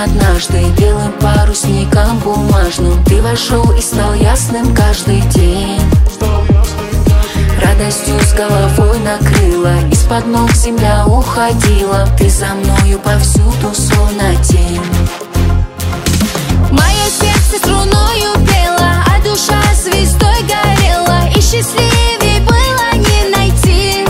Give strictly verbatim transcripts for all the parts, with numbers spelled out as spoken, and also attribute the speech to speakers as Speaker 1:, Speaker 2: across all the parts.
Speaker 1: однажды белым парусником бумажным ты вошел и стал ясным каждый день. Радостью с головой накрыла, из-под ног земля уходила, ты за мною повсюду словно тень.
Speaker 2: Мое сердце струною пело, а душа звездой горела, и счастливей было не найти.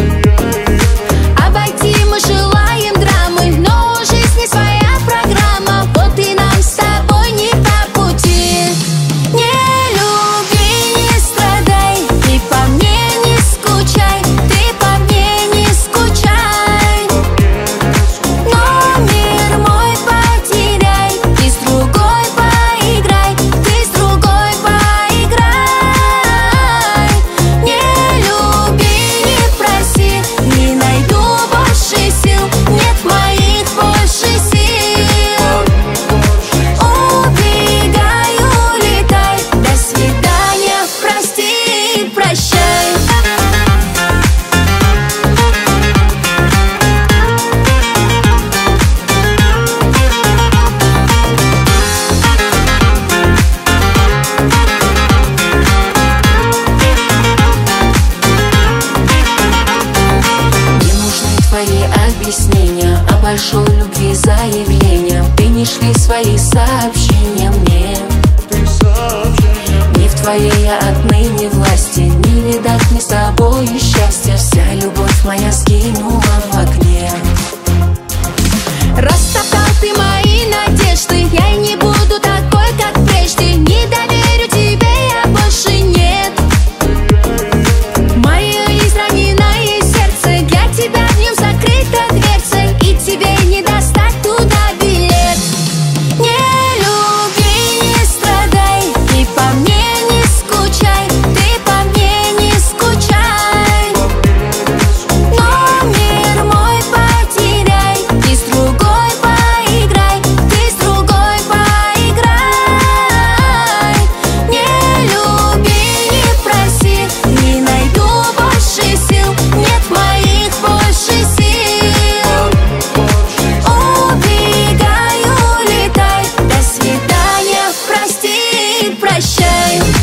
Speaker 2: Обойти мы желаем драмы, но у жизни своя программа, вот и нам с тобой не по пути. Не люби, не страдай, ты по мне не скучай, ты по мне не скучай. Но мир мой потеряй, ты с другой поиграй, ты с другой поиграй. Не люби, не проси, не найду больше сил, нет моих больше сил. Убегай, улетай, до свидания, прости, прощай.
Speaker 1: Не нужны твои объяснения, о большой любви заявления. Ты не шли свои сообщения мне. Не в твоей я отныне власти, не видать мне с тобой счастья. Вся любовь моя сгинула в огне.
Speaker 2: Растоптал ты мои надежды, я и не буду такой, как прежде. Не доверю тебе я больше, нет. Мое израненное сердце, для тебя в нем закрыта дверца, и тебе не достать туда билет. Не люби, не страдай, ты по мне не скучай, ты по мне не скучай. Но мир мой потеряй, ты с другой поиграй, ты с другой поиграй. Не люби, не проси, не найду больше сил, нет моих больше сил. Убегай, улетай, до свидания, прости, прощай.